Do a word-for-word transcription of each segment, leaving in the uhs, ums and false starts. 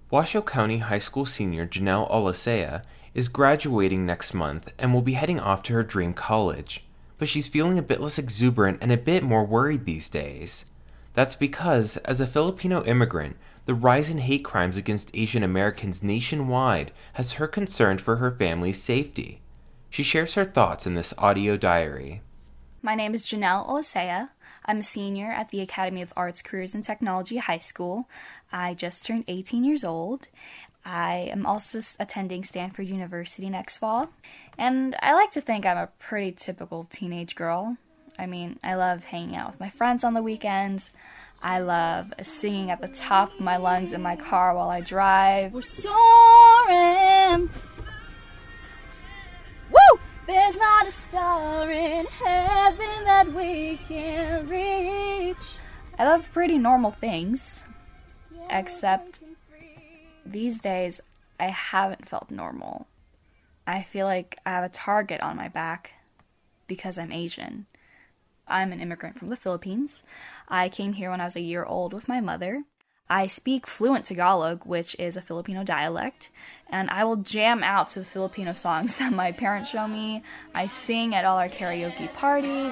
Washoe County High School senior Janelle Olisea is graduating next month and will be heading off to her dream college, but she's feeling a bit less exuberant and a bit more worried these days. That's because, as a Filipino immigrant, the rise in hate crimes against Asian Americans nationwide has her concerned for her family's safety. She shares her thoughts in this audio diary. My name is Janelle Olisea. I'm a senior at the Academy of Arts, Careers, and Technology High School. I just turned eighteen years old. I am also attending Stanford University next fall. And I like to think I'm a pretty typical teenage girl. I mean, I love hanging out with my friends on the weekends. I love singing at the top of my lungs in my car while I drive. We're soaring. Woo! There's not a star in heaven that we can reach. I love pretty normal things, except these days I haven't felt normal. I feel like I have a target on my back because I'm Asian. I'm an immigrant from the Philippines. I came here when I was a year old with my mother. I speak fluent Tagalog, which is a Filipino dialect, and I will jam out to the Filipino songs that my parents show me. I sing at all our karaoke parties.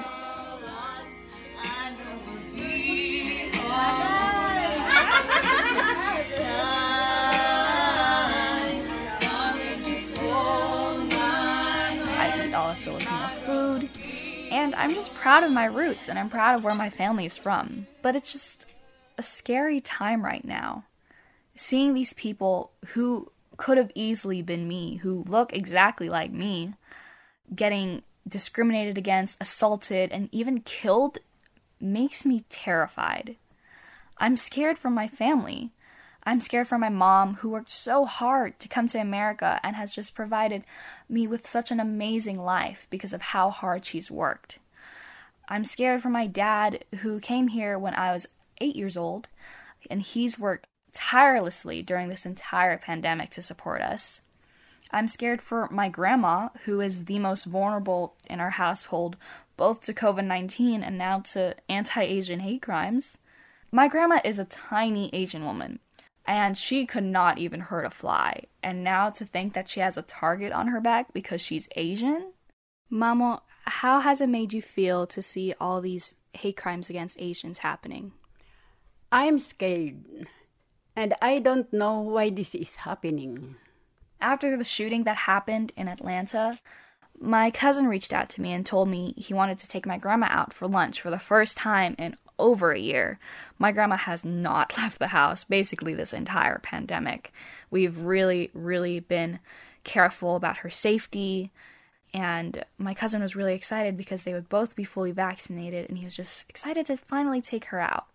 I eat all of Filipino food, and I'm just proud of my roots, and I'm proud of where my family is from. But it's just a scary time right now. Seeing these people who could have easily been me, who look exactly like me, getting discriminated against, assaulted, and even killed makes me terrified. I'm scared for my family. I'm scared for my mom, who worked so hard to come to America and has just provided me with such an amazing life because of how hard she's worked. I'm scared for my dad, who came here when I was eight years old, and he's worked tirelessly during this entire pandemic to support us. I'm scared for my grandma, who is the most vulnerable in our household, both to covid nineteen and now to anti-Asian hate crimes. My grandma is a tiny Asian woman, and she could not even hurt a fly. And now to think that she has a target on her back because she's Asian? Mamo, how has it made you feel to see all these hate crimes against Asians happening? I'm scared, and I don't know why this is happening. After the shooting that happened in Atlanta, my cousin reached out to me and told me he wanted to take my grandma out for lunch for the first time in over a year. My grandma has not left the house basically this entire pandemic. We've really, really been careful about her safety, and my cousin was really excited because they would both be fully vaccinated, and he was just excited to finally take her out.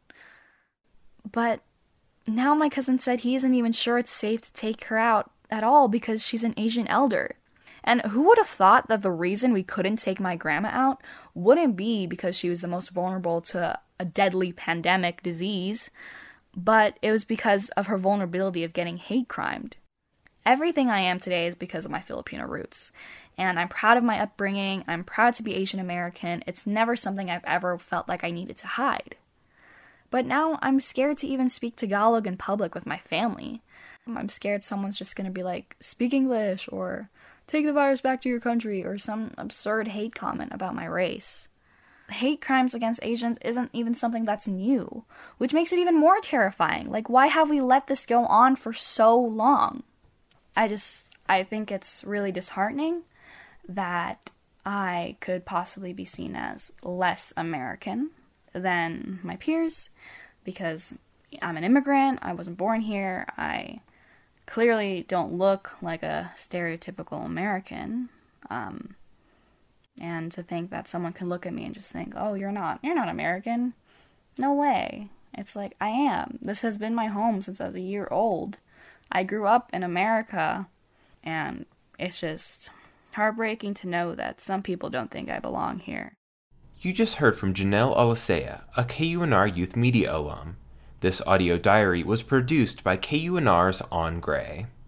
But now my cousin said he isn't even sure it's safe to take her out at all because she's an Asian elder. And who would have thought that the reason we couldn't take my grandma out wouldn't be because she was the most vulnerable to a deadly pandemic disease, but it was because of her vulnerability of getting hate crimed. Everything I am today is because of my Filipino roots, and I'm proud of my upbringing. I'm proud to be Asian American. It's never something I've ever felt like I needed to hide. But now I'm scared to even speak Tagalog in public with my family. I'm scared someone's just going to be like, speak English, or take the virus back to your country, or some absurd hate comment about my race. Hate crimes against Asians isn't even something that's new, which makes it even more terrifying. Like, why have we let this go on for so long? I just, I think it's really disheartening that I could possibly be seen as less American than my peers, because I'm an immigrant, I wasn't born here, I clearly don't look like a stereotypical American, um, and to think that someone can look at me and just think, oh, you're not, you're not American, no way. It's like, I am. This has been my home since I was a year old. I grew up in America, and it's just heartbreaking to know that some people don't think I belong here. You just heard from Janelle Olisea, a K U N R Youth Media alum. This audio diary was produced by K U N R's On Gray.